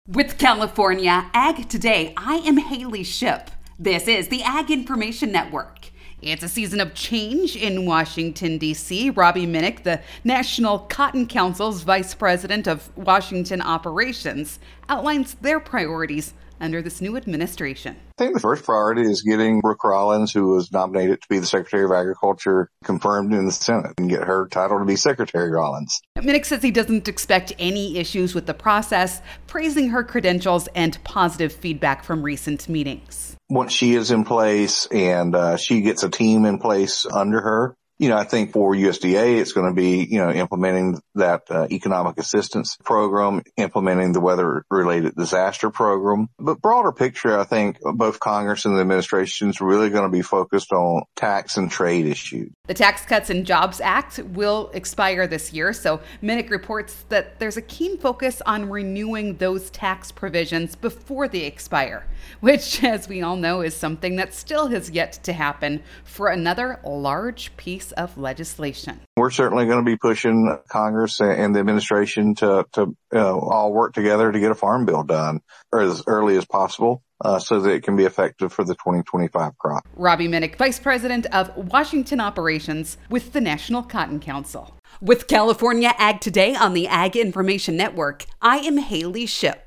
With California Ag Today, I am Haley Ship. This is the Ag Information Network. It's a season of change in Washington, D.C. Robbie Minnick, the National Cotton Council's Vice President of Washington Operations, outlines their priorities under this new administration. I think the first priority is getting Brooke Rollins, who was nominated to be the Secretary of Agriculture, confirmed in the Senate and get her title to be Secretary Rollins. Minnick says he doesn't expect any issues with the process, praising her credentials and positive feedback from recent meetings. Once she is in place and she gets a team in place under her, I think for USDA, it's going to be, implementing that economic assistance program, implementing the weather-related disaster program. But broader picture, I think both Congress and the administration is really going to be focused on tax and trade issues. The Tax Cuts and Jobs Act will expire this year, so Minnick reports that there's a keen focus on renewing those tax provisions before they expire, which, as we all know, is something that still has yet to happen for another large piece of legislation. We're certainly going to be pushing Congress and the administration to all work together to get a farm bill done as early as possible so that it can be effective for the 2025 crop. Robbie Minnick, Vice President of Washington Operations with the National Cotton Council. With California Ag Today on the Ag Information Network, I am Haley Ship.